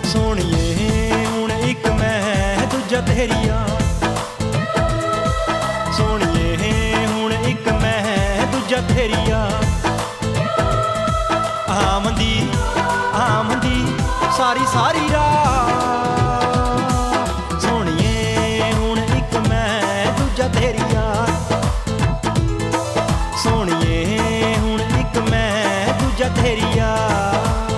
सोहणिए हुण इक मैं दूजा तेरी याद, सोहणिए हुण इक मैं दूजा तेरी याद। आमदी आमदी सारी सारी रात, सोहणिए हुण इक मैं दूजा तेरी याद, सोहणिए हुण इक मैं दूजा तेरी याद।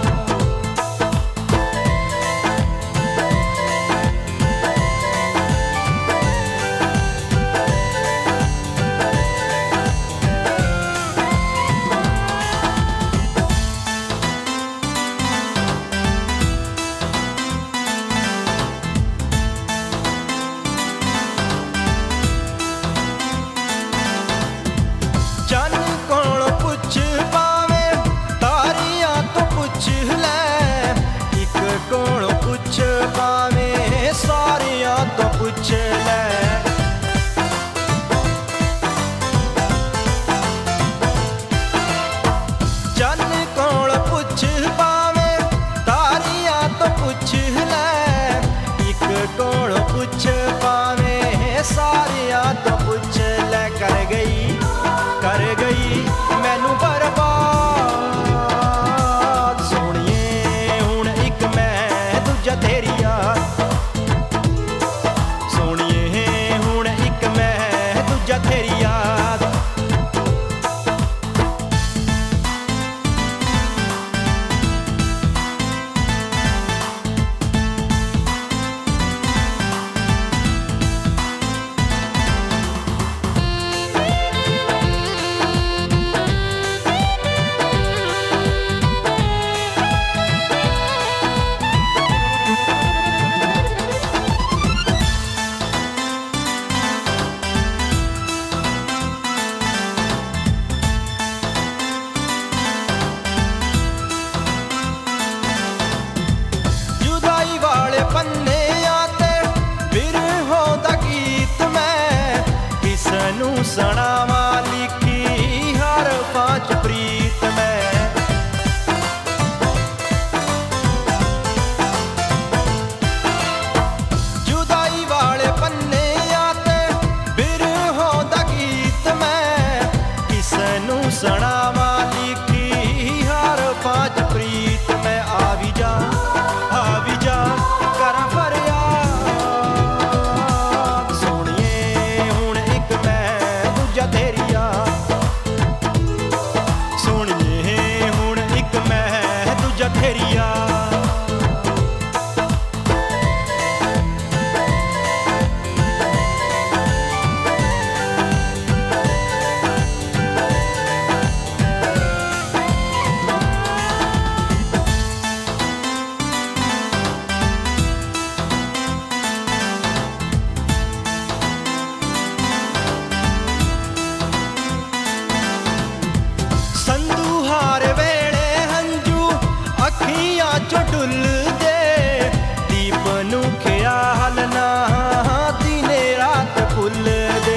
पुछ पावे सारिया तो पुछ ले, कर गई मैनू बर्बाद। सोहणिए हुण इक मैं दूजा तेरी याद, सोहणिए हुण इक मैं दूजा तेरी याद। सनावा लिखी हर पांच प्रीत में, जुदाई वाले पन्ने आते बिरहों दा गीत में, किसनू सनावा लिखी हर पांच प्रीत में। आवी जा करा फरियाद, सोहणिए हुण इक मैं दूजा तेरी याद, सोहणिए हुण इक मैं दूजा तेरी याद। जो डुल दे दीप नू ख्याल ना दिने रात भुल दे,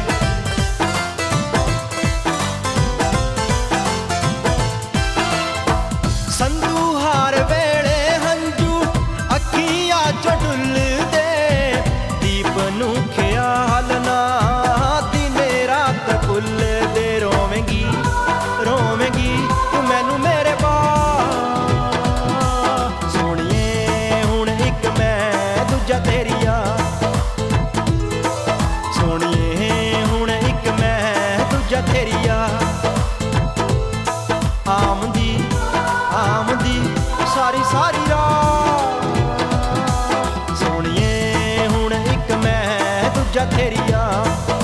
संदूहार वेले हंजू अखियां जो डुल दे दीप नू ख्याल ना दिने रात भुल दे। रोवेंगी तू मैनू मेरे तेरी याद, सोहणिए हुण इक मैं दूजा तेरी याद। आमदी सारी सारी रात, सोहणिए हुण इक मैं दूजा तेरी याद।